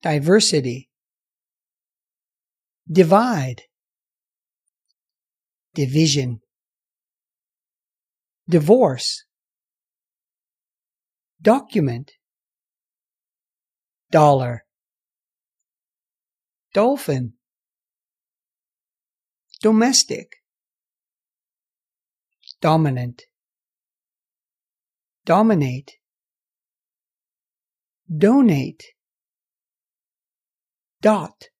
diversity, divide, division, divorce, document, dollar, dolphin, domestic, dominant, dominate, donate, dot,